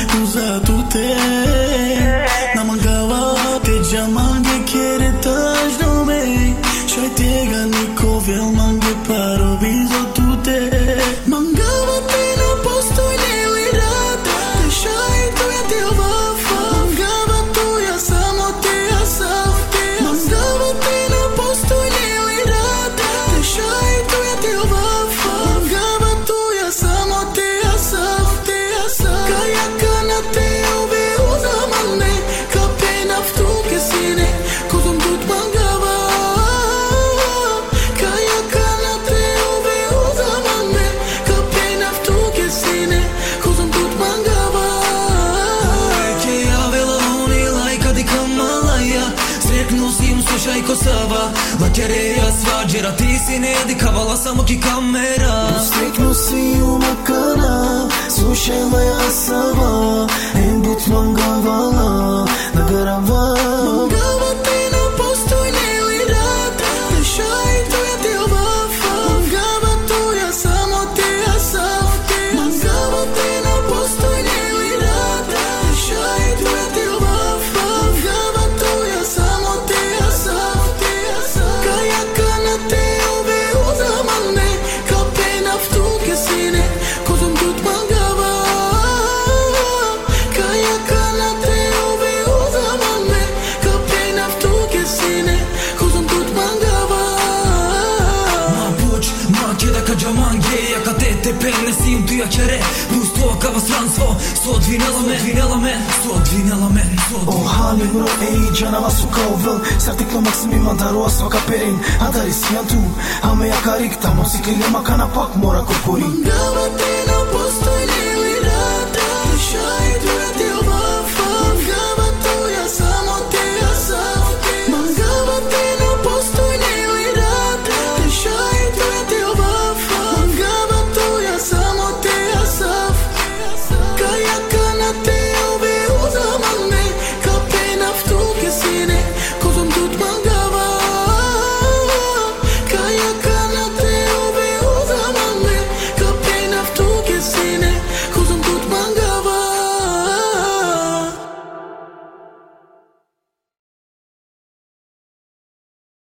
scusato te. Na mangava te jamange kere taj no me. Shai tega niko vel mange paro viso tute. Mangava te na posto nelirata. Te shai tu ya te vafa. Mangava tu ya samo te asaf te. Mangava te na posto nelirata. Te shai tu ya te vafa. Mangava tu ya samo te asaf te asaf. Kaya kana te ove uza mane. Kapena ftu kesine. Kozum tut mangava. Kaya kana te ove uza mane. Kapena ftu kesine. Kozum tut mangava. Ke avela oni lajka di kamalaya. Sreknu sim slušaj ko sava. Lakereja svađera ti si ne dikavala samo ki kamera. Sreknu si uma kana. Slušaj moja sava. En but mangavala. Nagarava. Mangava te na postoj nelirata. Te šaj tu ja te ovafa. Mangava tu ja samo te asaf te. Mangava te na postoj nelirata. Te šaj tu ja te ovafa. Mangava tu ja samo te asaf te asaf. Kaya kana te ove uza mane. Kapena ftu kesine. Kozum tut mangava. Kaya kana te ove uza mane. Kapena ftu kesine. Kozum tut mangava. Ma buq, ma kjeda ka gjamange. Ja ka te pene si unë tyja qere. Plus to ka vas transfo. Sot vinella men, vinella men. Sot vinella men, sot O hali bro e i gjana masu ka u vëll. Sarti klo maksimi mandaro asfa ka perin. Adari si janë tu, a me ja ka rikta. Mos i kile ma kana pak mora kokorin. Mangava te